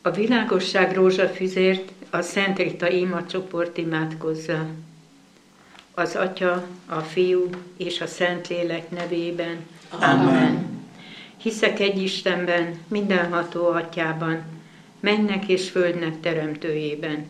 A világosság rózsafüzért a Szent Rita Ima csoport imádkozza. Az Atya, a Fiú és a Szentlélek nevében. Amen. Hiszek egy Istenben, mindenható Atyában, mennek és földnek teremtőjében,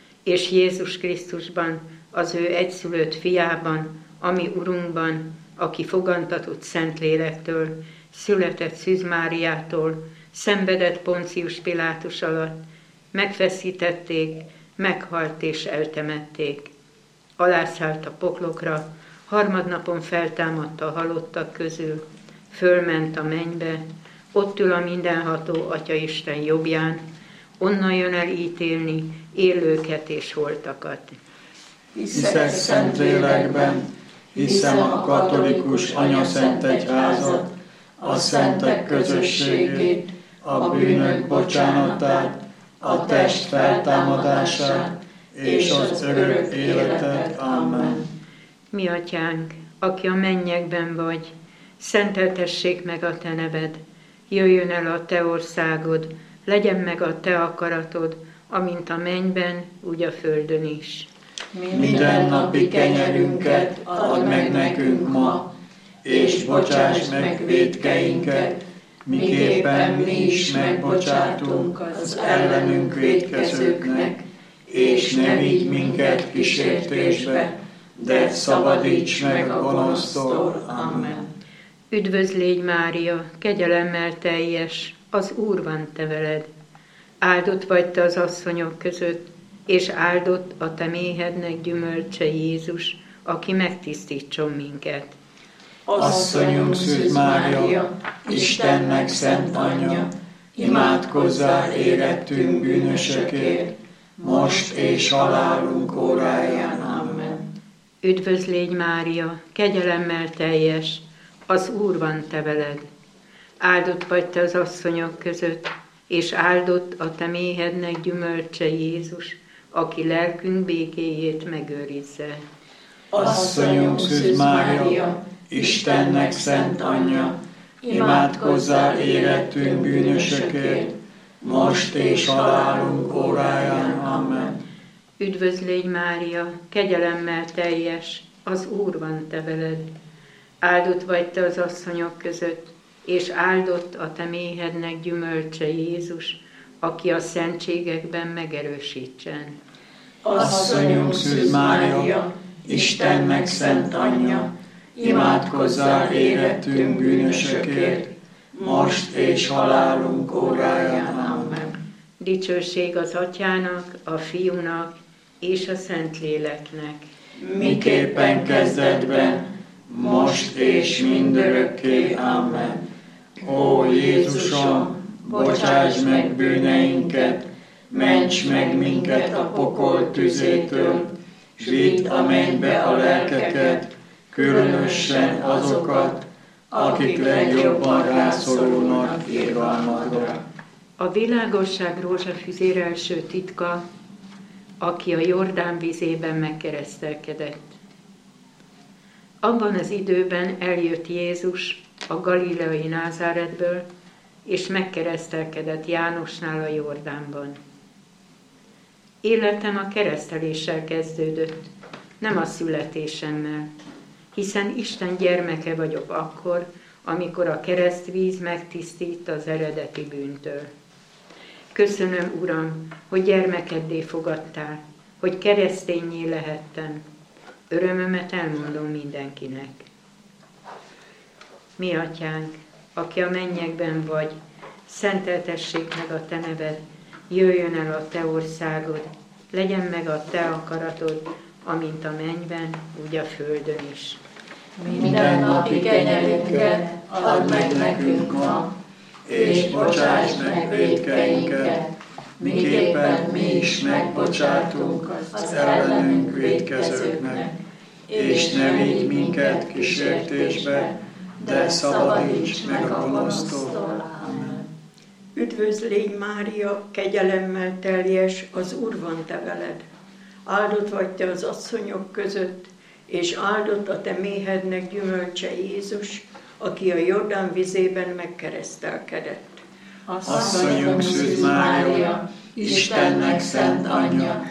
és Jézus Krisztusban, az ő egyszülött fiában, ami Urunkban, aki fogantatott Szentlélektől, született Szűz Máriától, szenvedett Poncius Pilátus alatt, megfeszítették, meghalt és eltemették. Alászállt a poklokra, harmadnapon feltámadt a halottak közül, fölment a mennybe, ott ül a mindenható Atyaisten jobbján, onnan jön el ítélni élőket és holtakat. Hiszek Szentlélekben, hiszem a katolikus anyaszentegyházat, a szentek közösségét, a bűnök bocsánatát, a test feltámadását és az örök életet. Amen. Mi Atyánk, aki a mennyekben vagy, szenteltessék meg a Te neved, jöjjön el a Te országod, legyen meg a Te akaratod, amint a mennyben, úgy a földön is. Mindennapi kenyerünket add meg nekünk ma, és bocsáss meg vétkeinket, miképpen mi is megbocsátunk az ellenünk vétkezőknek, és ne vigy minket kísértésbe, de szabadíts meg a gonosztól. Amen. Üdvözl légy Mária, kegyelemmel teljes, az Úr van te veled. Áldott vagy te az asszonyok között, és áldott a te méhednek gyümölcse Jézus, aki megtisztítson minket. Asszonyunk Szűz Mária, Istennek szent anyja, imádkozzál érettünk bűnösökért, most és halálunk óráján. Amen. Üdvözl légy Mária, kegyelemmel teljes, az Úr van te veled. Áldott vagy te az asszonyok között, és áldott a te méhednek gyümölcse Jézus, aki lelkünk békéjét megőrizze. Asszonyunk Szűz Mária, Istennek szent anyja, imádkozzál érettünk bűnösökért, most és halálunk óráján. Amen. Üdvözl légy Mária, kegyelemmel teljes, az Úr van te veled. Áldott vagy te az asszonyok között, és áldott a te méhednek gyümölcse Jézus, aki a szentségekben megerősítsen. Asszonyunk Szűz Mária, Istennek szent anyja, imádkozzál érettünk bűnösökért, most és halálunk óráján. Amen. Dicsőség az Atyának, a Fiúnak és a Szentléleknek. Miképpen kezdetben, most és mindörökké. Amen. Ó Jézusom, bocsáss meg bűneinket, ments meg minket a pokol tüzétől, s vidd a mennybe a lelkeket, különösen azokat, akik legjobban rászorulnak irgalmadra. A világosság rózsafüzér első titka, aki a Jordán vízében megkeresztelkedett. Abban az időben eljött Jézus a galileai Názáretből, és megkeresztelkedett Jánosnál a Jordánban. Életem a kereszteléssel kezdődött, nem a születésemmel, hiszen Isten gyermeke vagyok akkor, amikor a keresztvíz megtisztít az eredeti bűntől. Köszönöm, Uram, hogy gyermekeddé fogadtál, hogy kereszténnyé lehettem. Örömömet elmondom mindenkinek. Mi Atyánk, aki a mennyekben vagy, szenteltessék meg a te neved, jöjjön el a te országod, legyen meg a te akaratod, amint a mennyben, úgy a földön is. Mindennapi kenyerünket add meg nekünk ma, és bocsáss meg vétkeinket, miképpen mi is megbocsátunk az ellenünk vétkezőknek, és ne vigy minket kísértésbe, de szabadíts meg a gonosztól. Amen. Üdvözl légy Mária, kegyelemmel teljes, az Úr van te veled. Áldott vagy te az asszonyok között, és áldott a te méhednek gyümölcse Jézus, aki a Jordán vizében megkeresztelkedett. Asszonyunk Szűz Mária, Istennek szent anyja,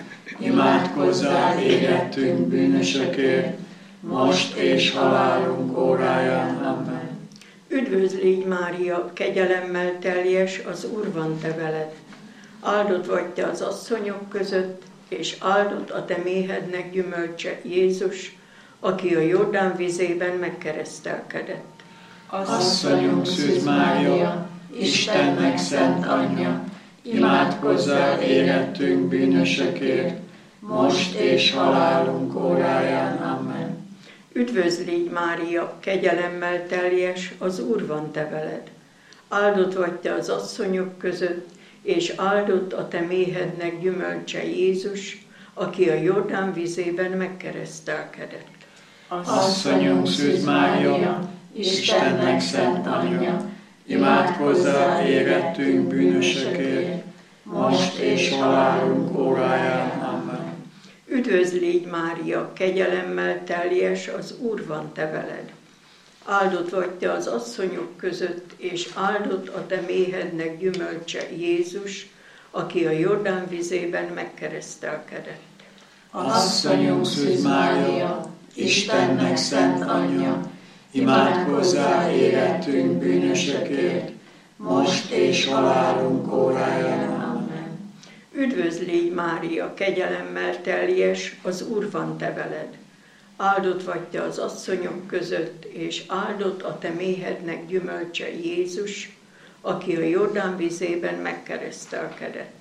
imádkozzál érettünk bűnösökért, most és halálunk óráján. Amen. Üdvözl légy Mária, kegyelemmel teljes, az Úr van te veled. Áldott vagy te az asszonyok között, és áldott a te méhednek gyümölcse, Jézus, aki a Jordán vizében megkeresztelkedett. Asszonyunk Szűz Mária, Istennek szent anyja, imádkozzál érettünk bűnösökért, most és halálunk óráján. Amen. Üdvözl légy Mária, kegyelemmel teljes, az Úr van te veled. Áldott vagy te az asszonyok között, és áldott a te méhednek gyümölcse, Jézus, aki a Jordán vizében megkeresztelkedett. Asszonyunk Szűz Mária, Istennek szent anyja, imádkozzál érettünk bűnösökért, most és halálunk óráján. Amen. Üdvözl légy Mária, kegyelemmel teljes, az Úr van te veled. Áldott vagy te az asszonyok között, és áldott a te méhednek gyümölcse, Jézus, aki a Jordán vizében megkeresztelkedett. Asszonyunk Szűz Mária, Istennek szent anyja, imádkozzál érettünk bűnösökért, most és halálunk óráján. Amen. Üdvözl légy Mária, kegyelemmel teljes, az Úr van te veled. Áldott vagy te az asszonyok között, és áldott a te méhednek gyümölcse, Jézus, aki a Jordán vizében megkeresztelkedett.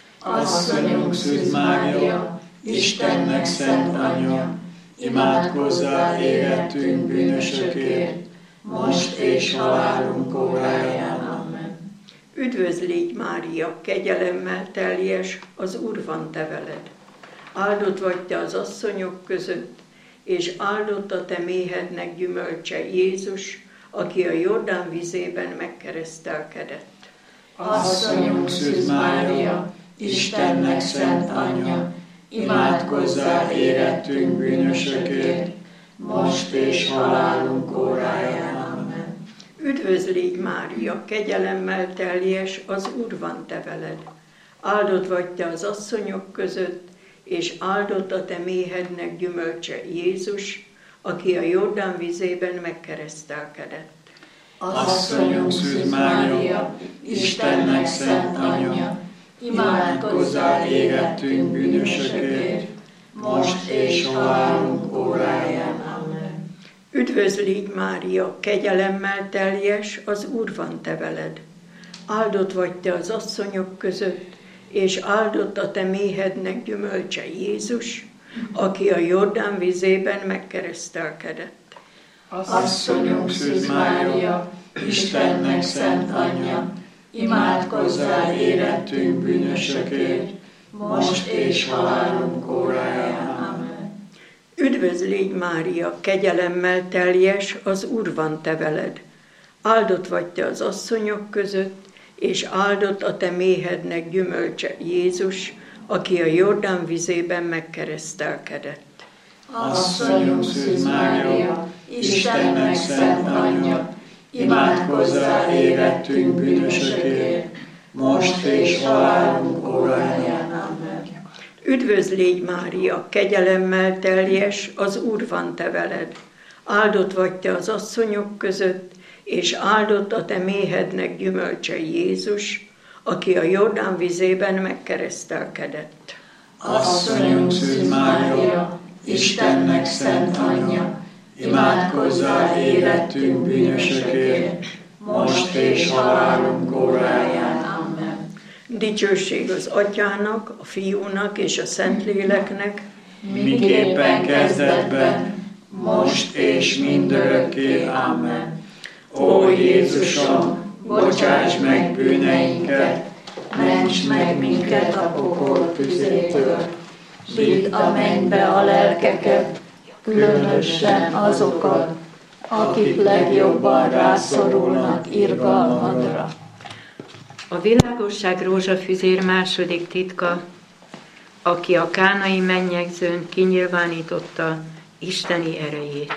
Asszonyunk Szűz Mária, Istennek szent anyja, imádkozzál érettünk bűnösökért, most és halálunk óráján. Amen. Üdvözl légy Mária, kegyelemmel teljes, az Úr van te veled. Áldott vagy te az asszonyok között, és áldott a te méhednek gyümölcse, Jézus, aki a Jordán vizében megkeresztelkedett. Asszonyunk Szűz Mária, Istennek szent anyja, imádkozzál érettünk bűnösökért, most és halálunk óráján. Amen. Üdvözl légy Mária, kegyelemmel teljes, az Úr van te veled. Áldott vagy te az asszonyok között, és áldott a te méhednek gyümölcse, Jézus, aki a Jordán vizében megkeresztelkedett. Asszonyunk Szűz Mária, Istennek szent anyja, imádkozzál érettünk bűnösökért, most és halálunk óráján. Amen. Üdvözl légy Mária, kegyelemmel teljes, az Úr van te veled. Áldott vagy te az asszonyok között, és áldott a te méhednek gyümölcse, Jézus, aki a Jordán vizében megkeresztelkedett. Asszonyunk Szűz Mária, Istennek szent anyja, imádkozzál érettünk bűnösökért, most és halálunk óráján. Amen. Üdvözl légy Mária, kegyelemmel teljes, az Úr van te veled. Áldott vagy te az asszonyok között, és áldott a te méhednek gyümölcse, Jézus, aki a Jordán vizében megkeresztelkedett. Asszonyunk Szűz Mária, Istennek szent anyja, imádkozzál érettünk bűnösökért, most és halálunk óráján. Amen. Üdvözl légy Mária, kegyelemmel teljes, az Úr van te veled. Áldott vagy te az asszonyok között, és áldott a te méhednek gyümölcse, Jézus, aki a Jordán vizében megkeresztelkedett. Asszonyunk Szűz Mária, Istennek szent anyja, imádkozzál érettünk bűnösökért, most és halálunk óráján. Amen. Dicsőség az Atyának, a Fiúnak és a Szentléleknek, miképpen kezdetben, most és mindörökké. Amen. Ó Jézusom, bocsáss meg bűneinket, ments meg minket a pokol tüzétől, vidd a mennybe a lelkeket, különösen azokat, akik legjobban rászorulnak irgalmadra. A világosság rózsafüzér második titka, aki a kánai mennyegzőn kinyilvánította isteni erejét.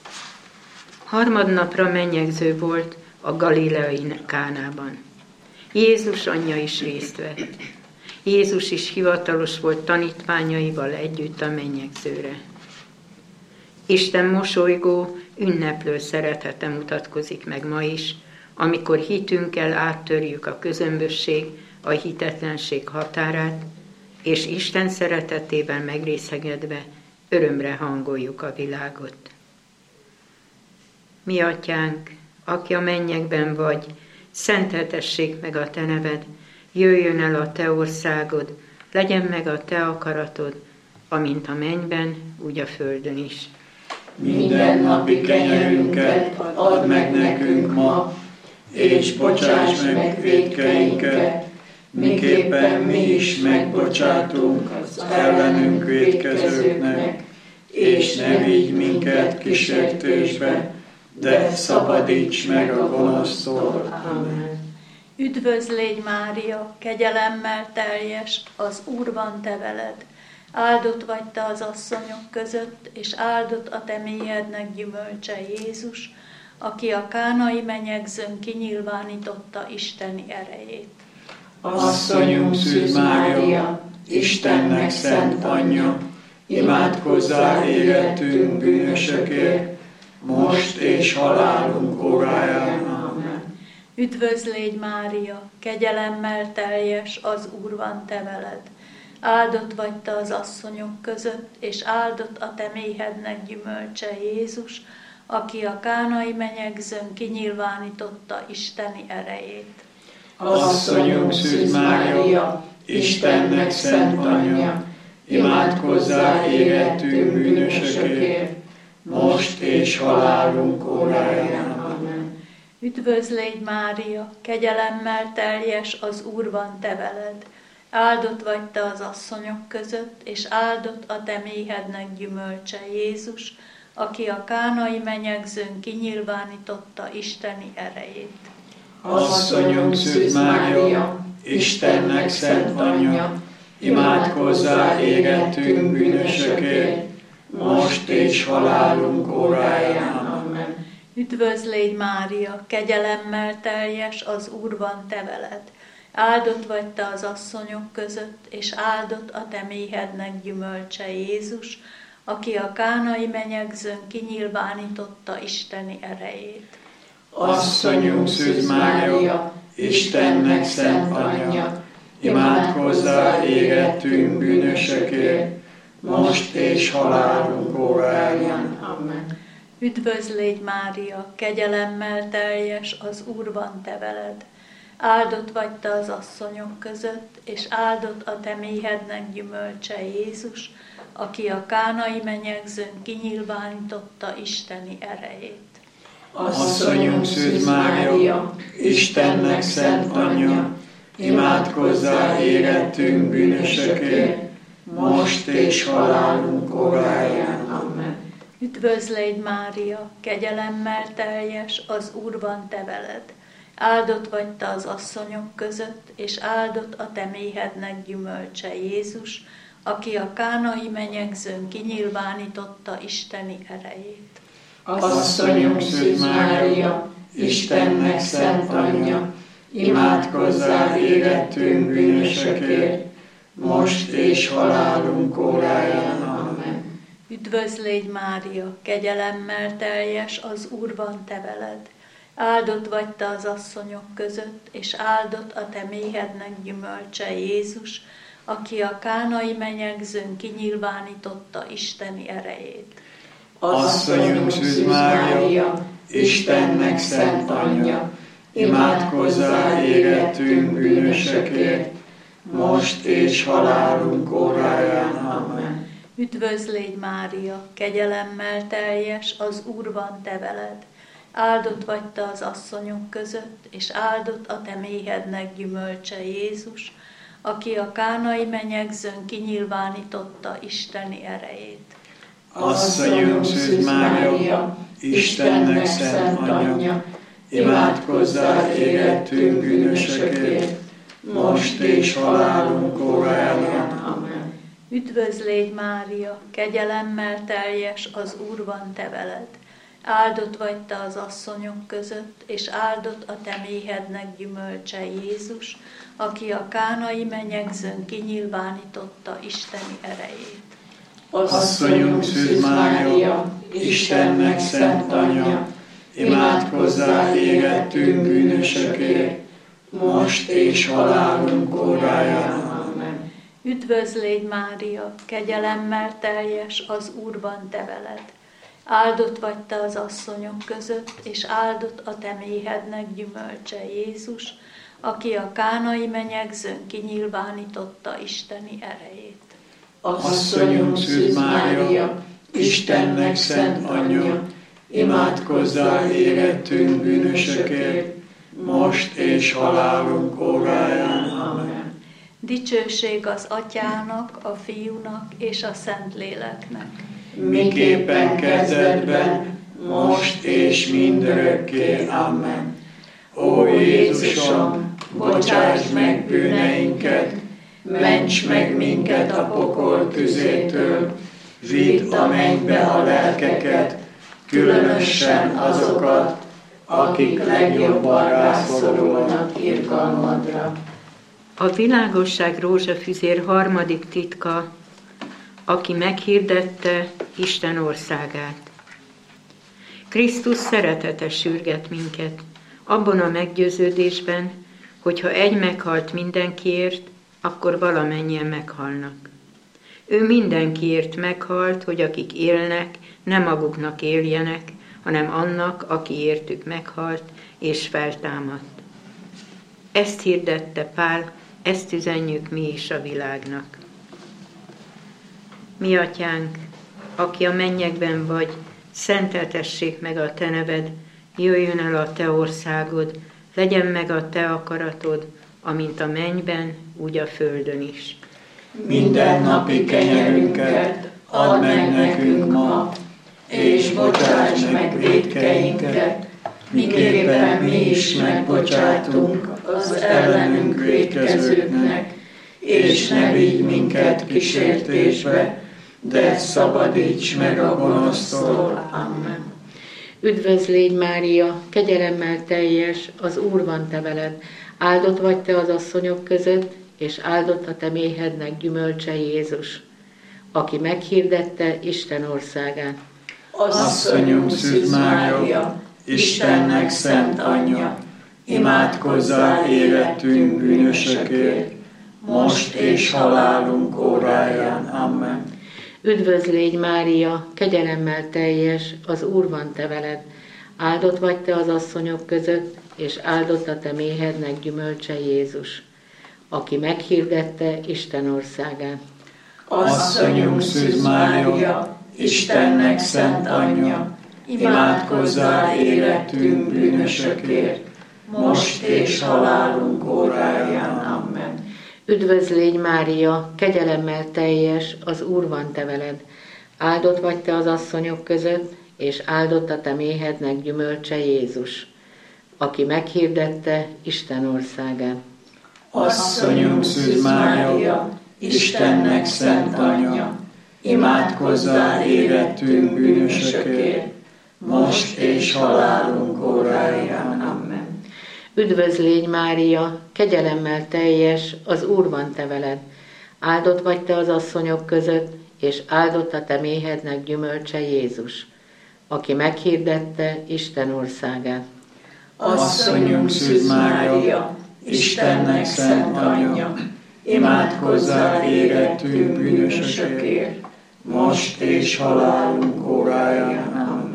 Harmadnapra mennyegző volt a galileai Kánában. Jézus anyja is részt vett. Jézus is hivatalos volt tanítványaival együtt a mennyegzőre. Isten mosolygó, ünneplő szeretete mutatkozik meg ma is, amikor hitünkkel áttörjük a közömbösség, a hitetlenség határát, és Isten szeretetével megrészegedve örömre hangoljuk a világot. Mi atyánk, aki a mennyekben vagy, szenteltessék meg a te neved, jöjjön el a te országod, legyen meg a te akaratod, amint a mennyben, úgy a földön is. Minden napi kenyerünket add meg nekünk ma, és bocsáss meg vétkeinket, miképpen mi is megbocsátunk az ellenünk vétkezőknek, és ne vigy minket kísértésbe, de szabadíts meg a gonosztól. Amen. Üdvözlégy Mária, kegyelemmel teljes, az Úr van te veled. Áldott vagy te az asszonyok között, és áldott a te méhednek gyümölcse Jézus, aki a kánai menyegzőn kinyilvánította Isteni erejét. Asszonyunk Szűz Mária, Istennek szent anyja, imádkozzál érettünk bűnösökért, most és halálunk óráján. Amen. Üdvözlégy Mária, kegyelemmel teljes, az Úr van te veled. Áldott vagy te az asszonyok között, és áldott a te méhednek gyümölcse Jézus, aki a kánai menyegzőn kinyilvánította Isteni erejét. Asszonyunk Szűz Mária, Istennek szent anyja, imádkozzál érettünk bűnösökért, most és halálunk óráján. Amen. Üdvözlégy Mária, kegyelemmel teljes, az Úr van te veled. Áldott vagy te az asszonyok között, és áldott a te méhednek gyümölcse Jézus, aki a kánai menyegzőn kinyilvánította Isteni erejét. Asszonyunk Szűz Mária, Istennek szent anyja, imádkozzál érettünk bűnösökért, most és halálunk óráján. Amen. Üdvözlégy Mária, kegyelemmel teljes, az Úr van te veled. Áldott vagy te az asszonyok között, és áldott a te méhednek gyümölcse Jézus, aki a kánai menyegzőn kinyilvánította Isteni erejét. Asszonyunk Szűz Mária, Istennek szent anyja, imádkozzál érettünk bűnösökért, most és halálunk óráján. Amen. Üdvözlégy Mária, kegyelemmel teljes, az Úr van te veled. Áldott vagy te az asszonyok között, és áldott a te méhednek gyümölcse Jézus, aki a kánai menyegzőn kinyilvánította Isteni erejét. Asszonyunk Szűz Mária, Istennek szent anyja, imádkozzál érettünk bűnösökért, most és halálunk óráján. Amen. Üdvözlégy Mária, kegyelemmel teljes, az Úr van te veled. Áldott vagy te az asszonyok között, és áldott a te méhednek gyümölcse Jézus, aki a kánai menyegzőn kinyilvánította Isteni erejét. Asszonyunk Szűz Mária, Istennek szent anyja, imádkozzál érettünk bűnösökért, most és halálunk óráján. Amen. Üdvözlégy Mária, kegyelemmel teljes, az Úr van te veled. Áldott vagy te az asszonyok között, és áldott a te méhednek gyümölcse Jézus, aki a kánai menyegzőn kinyilvánította Isteni erejét. Asszonyunk Szűz Mária, Istennek szent anyja, imádkozzál érettünk bűnösökért, most és halálunk óráján. Amen. Üdvözlégy Mária, kegyelemmel teljes, az Úr van te veled. Áldott vagy te az asszonyok között, és áldott a te méhednek gyümölcse Jézus, aki a kánai menyegzőn kinyilvánította Isteni erejét. Asszonyunk Szűz Mária, Istennek szent anyja, imádkozzál érettünk bűnösökért, most és halálunk óráján. Amen. Üdvözlégy Mária, kegyelemmel teljes, az Úr van te veled. Áldott vagy te az asszonyok között, és áldott a te méhednek gyümölcse Jézus, aki a kánai menyegzőn kinyilvánította Isteni erejét. Asszonyunk Szűz Mária, Istennek szent anyja, imádkozzál érettünk bűnösökért, most és halálunk óráján. Amen. Üdvözl légy Mária, kegyelemmel teljes, az Úr van te veled. Áldott vagy te az asszonyok között, és áldott a te méhednek gyümölcse Jézus, aki a kánai menyegzőn kinyilvánította Isteni erejét. Asszonyunk Szűz Mária, Istennek szent anyja, imádkozzál érettünk bűnösökért, most és halálunk óráján. Amen. Dicsőség az Atyának, a Fiúnak és a Szentléleknek. Miképpen kezdetben, most és mindörökké. Amen. Ó Jézusom, bocsáss meg bűneinket, ments meg minket a pokol tüzétől, vidd a mennybe a lelkeket, különösen azokat, akik legjobban rászorulnak irgalmadra. A világosság rózsafüzér harmadik titka, aki meghirdette Isten országát. Krisztus szeretete sürget minket, abban a meggyőződésben, hogy ha egy meghalt mindenkiért, akkor valamennyien meghalnak. Ő mindenkiért meghalt, hogy akik élnek, nem maguknak éljenek, hanem annak, aki értük meghalt és feltámadt. Ezt hirdette Pál, ezt üzenjük mi is a világnak. Mi atyánk, aki a mennyekben vagy, szenteltessék meg a te neved, jöjjön el a te országod, legyen meg a te akaratod, amint a mennyben, úgy a földön is. Minden napi kenyerünket add meg nekünk ma, és bocsáss meg vétkeinket, miképpen mi is megbocsátunk az ellenünk vétkezőknek, és ne vigy minket kísértésbe, de szabadíts meg a gonosztól. Amen. Üdvözl légy Mária, kegyelemmel teljes, az Úr van te veled. Áldott vagy te az asszonyok között, és áldott a te méhednek gyümölcse Jézus, aki meghirdette Isten országát. Asszonyunk Szűz Mária, Istennek szent anyja, imádkozzál érettünk bűnösökért, most és halálunk óráján. Amen. Üdvözl légy Mária, kegyelemmel teljes, az Úr van te veled. Áldott vagy te az asszonyok között, és áldott a te méhednek gyümölcse Jézus, aki meghirdette Isten országát. Asszonyunk Szűz Mária, Istennek szent anyja, imádkozzál érettünk bűnösökért, most és halálunk óráján. Amen. Üdvözl légy Mária, kegyelemmel teljes, az Úr van te veled. Áldott vagy te az asszonyok között, és áldott a te méhednek gyümölcse Jézus, aki meghirdette Isten országát. Asszonyunk Szűz Mária, Istennek szent anyja, imádkozzál érettünk bűnösökért, most és halálunk óráján. Amen. Üdvözl légy Mária, kegyelemmel teljes, az Úr van te veled. Áldott vagy te az asszonyok között, és áldott a te méhednek gyümölcse Jézus, aki meghirdette Isten országát. Asszonyunk Szűz Mária, Istennek szent anyja, imádkozzál érettünk bűnösökért, most és halálunk óráján. Amen.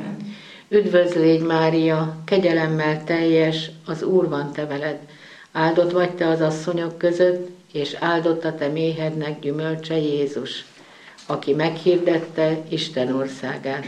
Üdvözl légy Mária, kegyelemmel teljes, az Úr van te veled. Áldott vagy te az asszonyok között, és áldott a te méhednek gyümölcse Jézus, aki meghirdette Isten országát.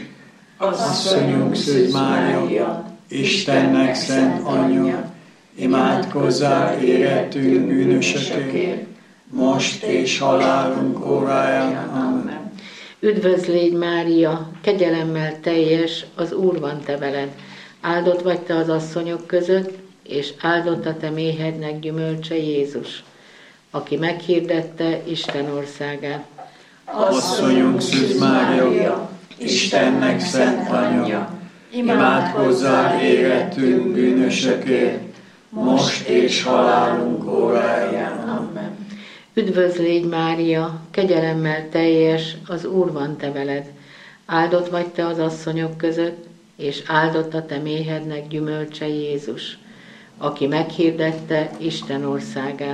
Asszonyunk Szűz Mária, Istennek szent anyja, imádkozzál érettünk bűnösökért, most és halálunk óráján. Amen. Üdvözl légy Mária, kegyelemmel teljes, az Úr van te veled. Áldott vagy te az asszonyok között, és áldott a te méhednek gyümölcse Jézus, aki meghirdette Isten országát. Asszonyunk Szűz Mária, Istennek szent anyja, imádkozzál érettünk bűnösökért, most és halálunk óráján. Amen. Üdvözl légy Mária, kegyelemmel teljes, az Úr van te veled. Áldott vagy te az asszonyok között, és áldott a te méhednek gyümölcse Jézus, aki meghirdette Isten országát.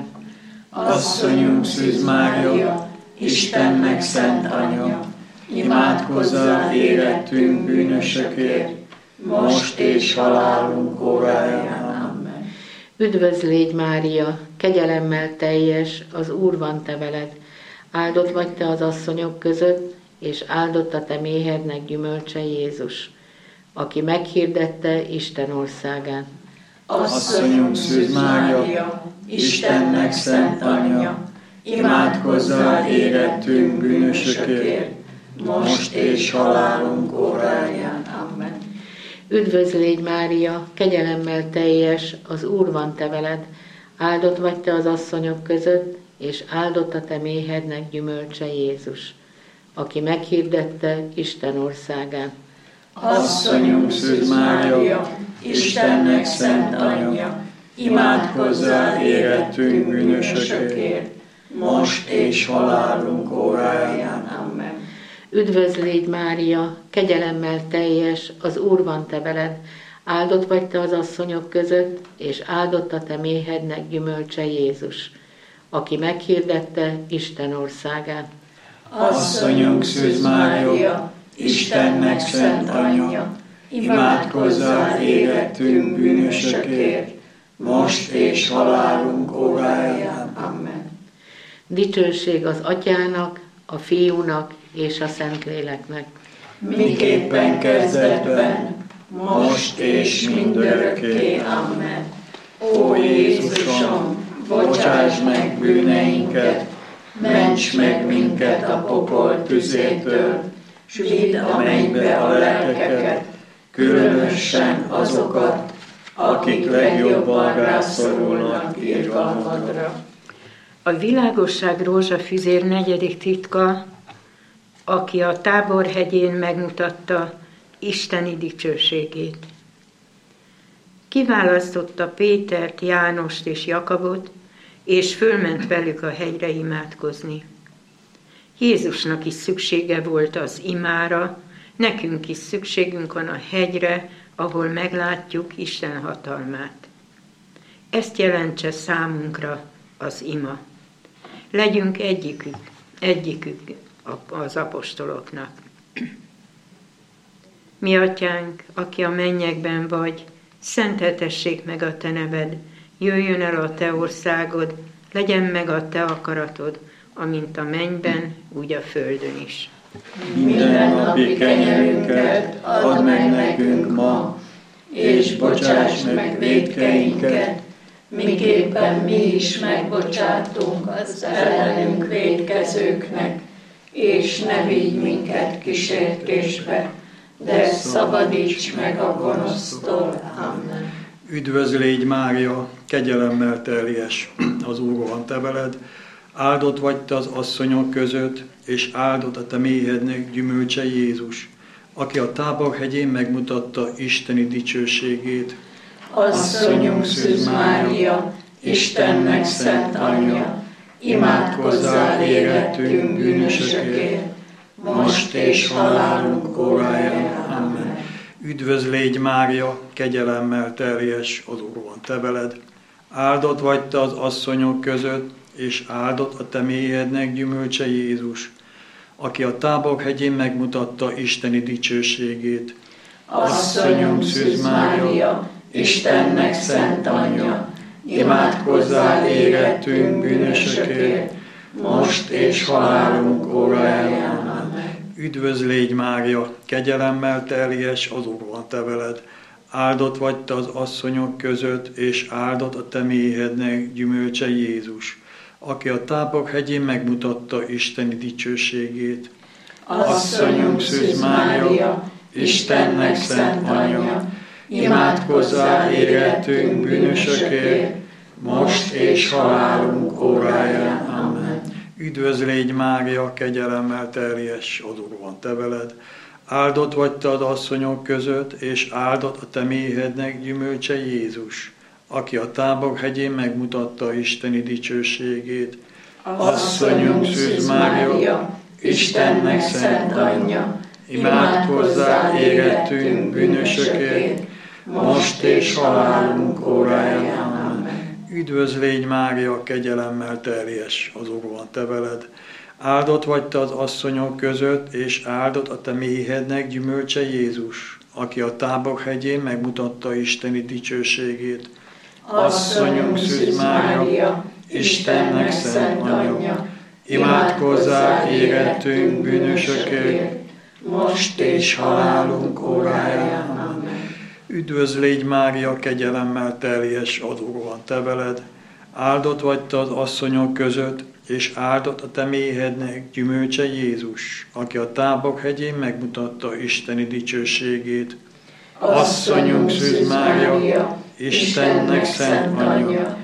Asszonyunk Szűz Mária, Istennek szent anyja, imádkozzál érettünk bűnösökért, most és halálunk óráján. Amen. Üdvözl légy Mária, kegyelemmel teljes, az Úr van te veled. Áldott vagy te az asszonyok között, és áldott a te méhednek gyümölcse Jézus, aki meghirdette Isten országát. Asszonyunk Szűz Mária, Istennek szent anyja, imádkozzál érettünk bűnösökért, most és halálunk óráján. Amen. Üdvözl légy Mária, kegyelemmel teljes, az Úr van te veled. Áldott vagy te az asszonyok között, és áldott a te méhednek gyümölcse Jézus, aki meghirdette Isten országát. Asszonyunk Szűz Mária, Istennek szent anyja, imádkozzál érettünk bűnösökért, most és halálunk óráján. Amen. Üdvözl légy Mária, kegyelemmel teljes, az Úr van te veled. Áldott vagy te az asszonyok között, és áldott a te méhednek gyümölcse Jézus, aki meghirdette Isten országát. Asszonyunk Szűz Mária, Istennek szent anyja, imádkozzál érettünk bűnösökért, most és halálunk óráján. Amen. Dicsőség az Atyának, a Fiúnak és a Szentléleknek. Miképpen kezdetben, most és mindörökké. Amen. Ó Jézusom, bocsáss meg bűneinket, ments meg minket a pokol tüzétől, s vidd a mennybe a lelkeket, különösen azokat, akik legjobban rászorulnak irgalmadra. A világosság rózsafüzér negyedik titka, aki a Táborhegyén megmutatta isteni dicsőségét. Kiválasztotta Pétert, Jánost és Jakabot, és fölment velük a hegyre imádkozni. Jézusnak is szüksége volt az imára, nekünk is szükségünk van a hegyre, ahol meglátjuk Isten hatalmát. Ezt jelentse számunkra az ima. Legyünk egyikük az apostoloknak. Mi atyánk, aki a mennyekben vagy, szenteltessék meg a te neved, jöjjön el a te országod, legyen meg a te akaratod, amint a mennyben, úgy a földön is. Minden napi kenyerünket add meg nekünk ma, és bocsáss meg vétkeinket, miképpen mi is megbocsátunk az ellenünk vétkezőknek, és ne vigy minket kísértésbe, de szabadíts meg a gonosztól. Amen. Üdvözl légy Mária, kegyelemmel teljes, az Úr van te veled. Áldott vagy te az asszonyok között, és áldott a te méhednek gyümölcse Jézus, aki a Táborhegyén megmutatta isteni dicsőségét. Asszonyunk Szűz Mária, Istennek szent anyja, imádkozzál érettünk bűnösökért, most és halálunk óráján. Amen. Üdvözl légy Mária, kegyelemmel teljes, az Úr van te veled. Áldott vagy te az asszonyok között, és áldott a te méhednek gyümölcse Jézus, aki a Táborhegyén megmutatta isteni dicsőségét. Asszonyunk Szűz Mária, Istennek szent anyja, imádkozzál érettünk bűnösökért, most és halálunk óráján. Amen. Üdvözl légy Mária, kegyelemmel teljes, az Úr van te veled. Áldott vagy te az asszonyok között, és áldott a te méhednek gyümölcse Jézus, aki a Táborhegyén megmutatta isteni dicsőségét. Asszonyunk Szűz Mária, Istennek szent anyja, imádkozzál érettünk bűnösökért, most és halálunk óráján. Amen. Üdvözl légy Mária, kegyelemmel teljes, az Úr van te veled. Áldott vagy te az asszonyok között, és áldott a te méhednek gyümölcse Jézus, aki a Tábor hegyén megmutatta isteni dicsőségét. Asszonyunk Szűz Mária, Istennek szent anyja, imádkozzál érettünk bűnösökért, most és halálunk óráján. Amen. Üdvözl légy Mária, kegyelemmel teljes, az Úr van te veled. Áldott vagy te az asszonyok között, és áldott a te méhednek gyümölcse Jézus, aki a Tábor hegyén megmutatta isteni dicsőségét. Asszonyunk Szűz Mária, Istennek szent anyja, imádkozzál érettünk bűnösökért, most és halálunk óráján. Amen. Üdvözl légy Mária, kegyelemmel teljes, az Úr van te veled. Áldott vagy te az asszonyok között, és áldott a te méhednek gyümölcse Jézus, aki a Tábor hegyén megmutatta isteni dicsőségét. Asszonyunk Szűz Mária, Istennek szent anyja,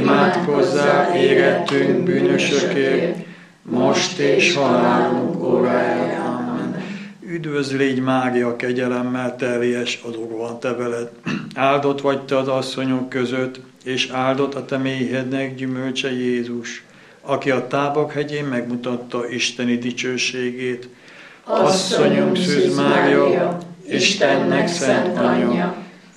imádkozzál érettünk bűnösökért, most és halálunk óráján. Amen. Üdvözl légy Mária, kegyelemmel teljes, az Úr van te veled. Áldott vagy te az asszonyok között, és áldott a te méhednek gyümölcse Jézus, aki a Tábor hegyén megmutatta isteni dicsőségét. Asszonyunk Szűz Mária, Istennek szent anyja,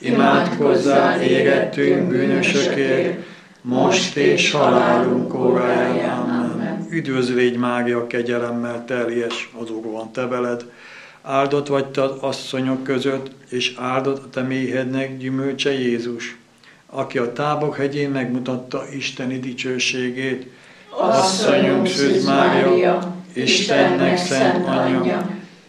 imádkozzál érettünk bűnösökért, most és halálunk óráján. Amen. Üdvözl légy Mária, kegyelemmel teljes, az Úr van te veled. Áldott vagy te az asszonyok között, és áldott a te méhednek gyümölcse Jézus, aki a Tábor hegyén megmutatta isteni dicsőségét. Asszonyunk Szűz Mária, Istennek szent anyja,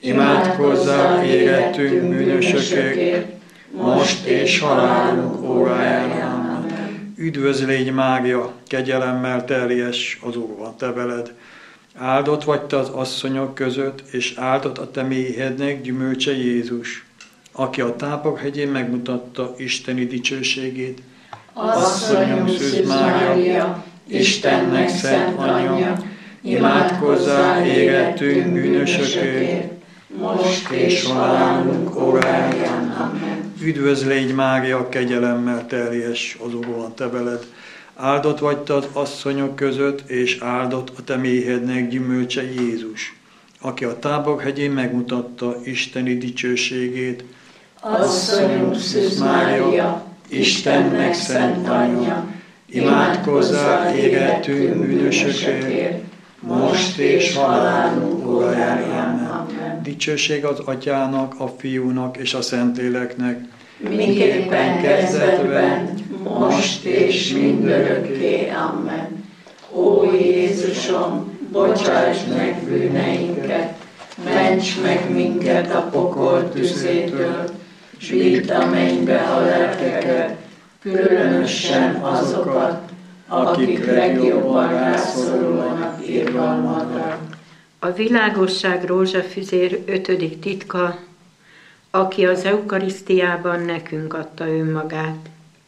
imádkozzál érettünk bűnösökért, most és halálunk óráján. Amen. Üdvözl légy Mária, kegyelemmel teljes, az Úr van te veled. Áldott vagy te az asszonyok között, és áldott a te méhednek gyümölcse Jézus, aki a Tábor hegyén megmutatta isteni dicsőségét. Asszonyunk Szűz Mária, Istennek szent anyja, imádkozzál érettünk bűnösökért, most és halálunk óráján. Amen. Üdvözl légy Mária, kegyelemmel teljes, az Úr van te veled. Áldott vagy te az asszonyok között, és áldott a te méhednek gyümölcse Jézus, aki a Tábor hegyén megmutatta isteni dicsőségét. Asszonyunk Szűz Mária, Istennek szent anyja, imádkozzál érettünk bűnösökért, most és halálunk óráján. Amen. Dicsőség az Atyának, a Fiúnak és a Szentléleknek, miképpen kezdetben, most és mindörökké. Amen. Ó Jézusom, bocsáss meg bűneinket, ments meg minket a pokol tüzétől, s vidd a mennybe a lelkeket, különösen azokat, akik legjobban rászorulnak irgalmadra. A világosság rózsafüzér 5. titka, aki az eukarisztiában nekünk adta önmagát.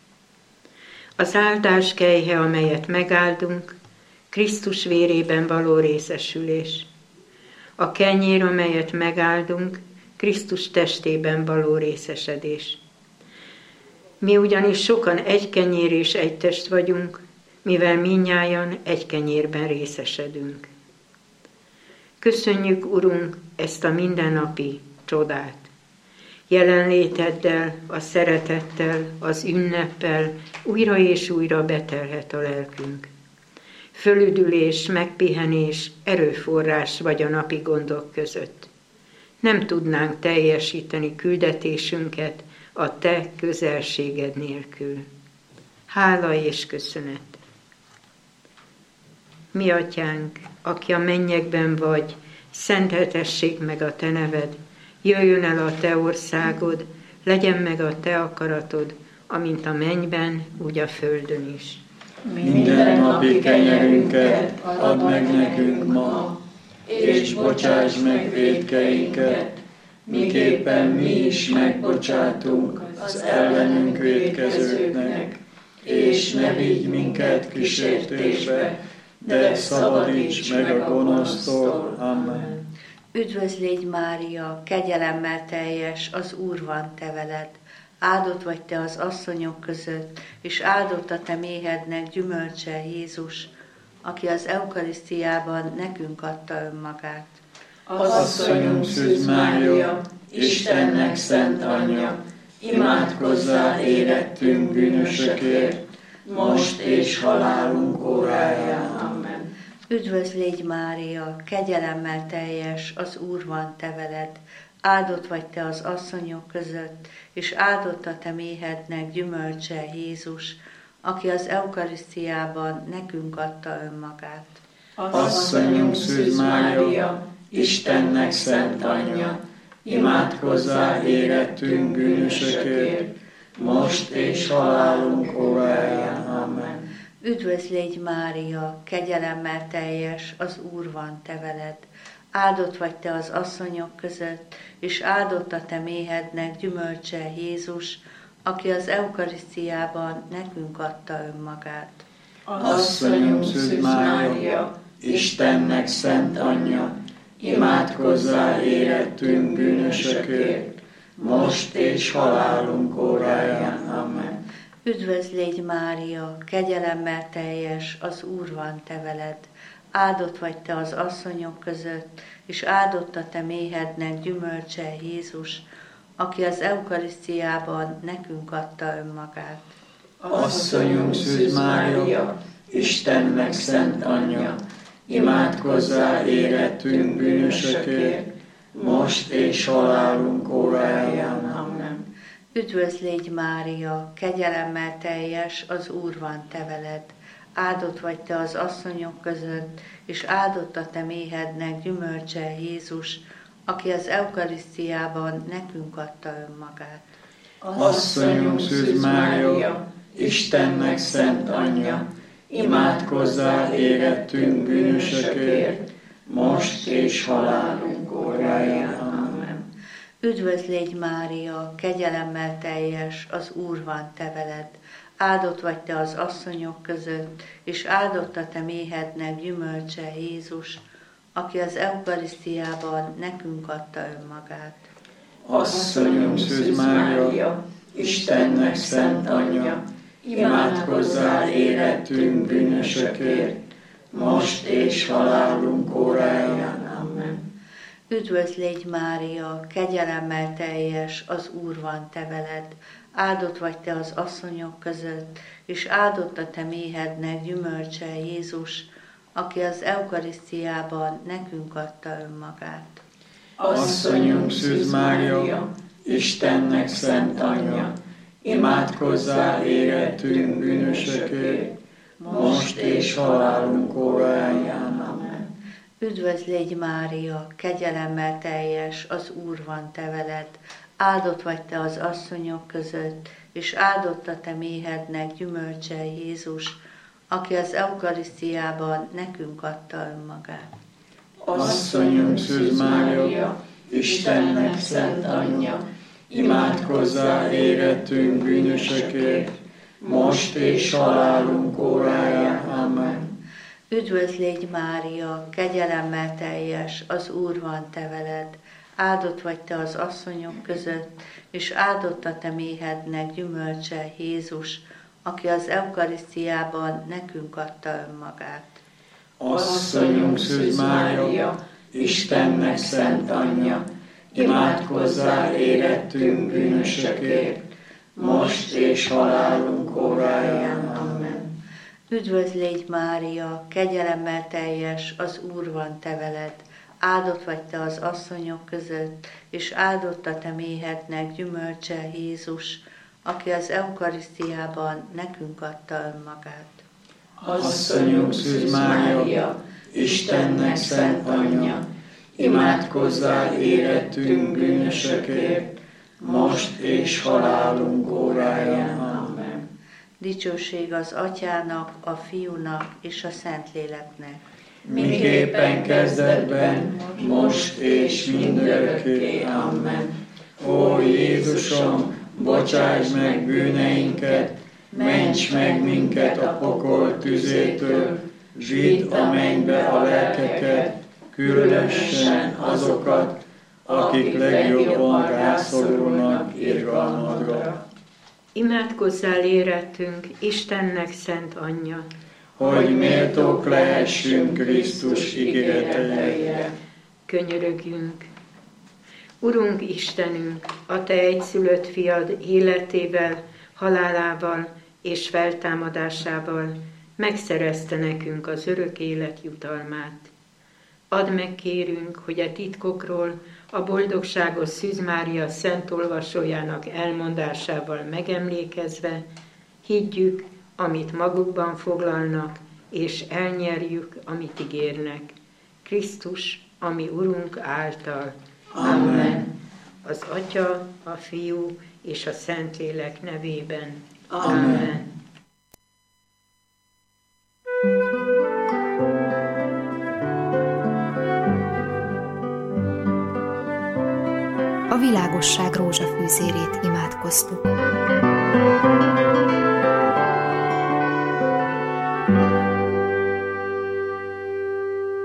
Az áldás kelyhe, amelyet megáldunk, Krisztus vérében való részesülés. A kenyér, amelyet megáldunk, Krisztus testében való részesedés. Mi ugyanis sokan egy kenyér és egy test vagyunk, mivel mindnyájan egy kenyérben részesedünk. Köszönjük, Urunk, ezt a mindennapi csodát. Jelenléteddel, a szeretettel, az ünneppel újra és újra betelhet a lelkünk. Fölüdülés, megpihenés, erőforrás vagy a napi gondok között. Nem tudnánk teljesíteni küldetésünket a te közelséged nélkül. Hála és köszönet. Mi atyánk, aki a mennyekben vagy, szenteltessék meg a te neved, jöjjön el a te országod, legyen meg a te akaratod, amint a mennyben, úgy a földön is. Minden napi kenyerünket add meg nekünk ma, és bocsáss meg vétkeinket, miképpen mi is megbocsátunk az ellenünk vétkezőknek, és ne vigy minket kísértésbe, de szabadíts meg a gonosztól. Amen. Üdvözl légy Mária, kegyelemmel teljes, az Úr van te veled. Áldott vagy te az asszonyok között, és áldott a te méhednek gyümölcse Jézus, aki az eukarisztiában nekünk adta önmagát. Asszonyunk Szűz Mária, Istennek szent anyja, imádkozzál érettünk bűnösökért, most és halálunk óráján. Amen. Üdvözl légy Mária, kegyelemmel teljes, az Úr van te veled. Áldott vagy te az asszonyok között, és áldott a te méhednek gyümölcse Jézus, aki az eukarisztiában nekünk adta önmagát. Asszonyunk Szűz Mária, Istennek szent anyja, imádkozzál érettünk bűnösökért, most és halálunk óráján. Amen. Üdvözl légy Mária, kegyelemmel teljes, az Úr van te veled. Áldott vagy te az asszonyok között, és áldott a te méhednek gyümölcse Jézus, aki az eukarisztiában nekünk adta önmagát. Asszonyunk Szűz Mária, Istennek szent anyja, imádkozzál érettünk bűnösökért, most és halálunk óráján. Amen. Üdvözl légy Mária, kegyelemmel teljes, az Úr van te veled. Áldott vagy te az asszonyok között, és áldott a te méhednek gyümölcse Jézus, aki az eukarisztiában nekünk adta önmagát. Asszonyunk Szűz Mária, Istennek szent anyja, imádkozzál érettünk bűnösökért, most és halálunk óráján. Amen. Üdvözl légy Mária, kegyelemmel teljes, az Úr van te veled. Áldott vagy te az asszonyok között, és áldott a te méhednek gyümölcse Jézus, aki az eukarisztiában nekünk adta önmagát. Asszonyunk Szűz Mária, Istennek szent anyja, imádkozzál érettünk bűnösökért, most és halálunk óráján. Amen. Üdvözl légy Mária, kegyelemmel teljes, az Úr van te veled. Áldott vagy te az asszonyok között, és áldott a te méhednek gyümölcse Jézus, aki az eukarisztiában nekünk adta önmagát. Asszonyunk Szűz Mária, Istennek szent anyja, imádkozzál érettünk bűnösökért, most és halálunk óráján. Amen. Üdvözl légy Mária, kegyelemmel teljes, az Úr van te veled. Áldott vagy te az asszonyok között, és áldott a te méhednek gyümölcse Jézus, aki az eukarisztiában nekünk adta önmagát. Asszonyunk Szűz Mária, Istennek szent anyja, imádkozzál érettünk bűnösökért, most és halálunk óráján. Amen. Üdvözl légy Mária, kegyelemmel teljes, az Úr van te veled. Áldott vagy te az asszonyok között, és áldott a te méhednek gyümölcse Jézus, aki az eukarisztiában nekünk adta önmagát. Asszonyunk Szűz Mária, Istennek szent anyja, imádkozzál érettünk bűnösökért, most és halálunk óráján. Amen. Üdvözl légy Mária, kegyelemmel teljes, az Úr van te veled. Áldott vagy te az asszonyok között, és áldott a te méhednek gyümölcse Jézus, aki az eukarisztiában nekünk adta önmagát. Asszonyunk Szűz Mária, Istennek szent anyja, imádkozzál érettünk bűnösökért, most és halálunk óráján. Amen. Üdvözl légy Mária, kegyelemmel teljes, az Úr van te veled. Áldott vagy te az asszonyok között, és áldott a te méhednek gyümölcse Jézus, aki az eukarisztiában nekünk adta önmagát. Asszonyunk Szűz Mária, Istennek szent anyja, imádkozzál érettünk bűnösökért, most és halálunk óráján. Amen. Dicsőség az Atyának, a Fiúnak és a Szentléleknek. Miképpen kezdetben, most és mindörökké. Amen. Ó Jézusom, bocsáss meg bűneinket, ments meg minket a pokol tüzétől, vidd a mennybe a lelkeket, különösen azokat, akik legjobban rászorulnak irgalmadra. Imádkozzál érettünk, Istennek szent anyja, hogy méltók lehessünk Krisztus ígéreteire. Könyörögjünk. Urunk Istenünk, a Te egyszülött fiad életével, halálával és feltámadásával megszerezte nekünk az örök élet jutalmát. Add meg, kérünk, hogy a titkokról a boldogságos Szűz Mária szent olvasójának elmondásával megemlékezve higgyük, amit magukban foglalnak, és elnyerjük, amit ígérnek. Krisztus, ami Urunk által. Amen. Az Atya, a Fiú és a Szentlélek nevében. Amen. A világosság rózsafűzérét imádkoztuk.